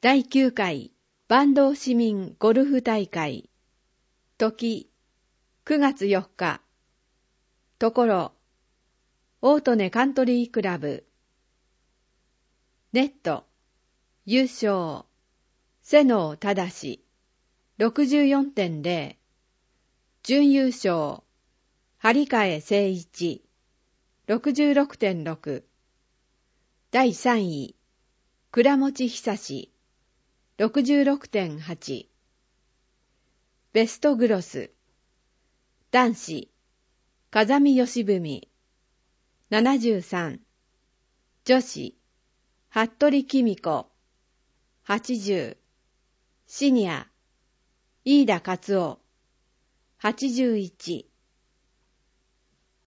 第9回坂東市民ゴルフ大会。時、9月4日。ところ、大利根カントリークラブ。ネット、優勝、瀬能忠、64.0。準優勝、張替誠一、66.6。第3位、倉持久志、66.8。ベストグロス。男子、風見義文、73。女子、服部公子、80。シニア、飯田勝夫、81。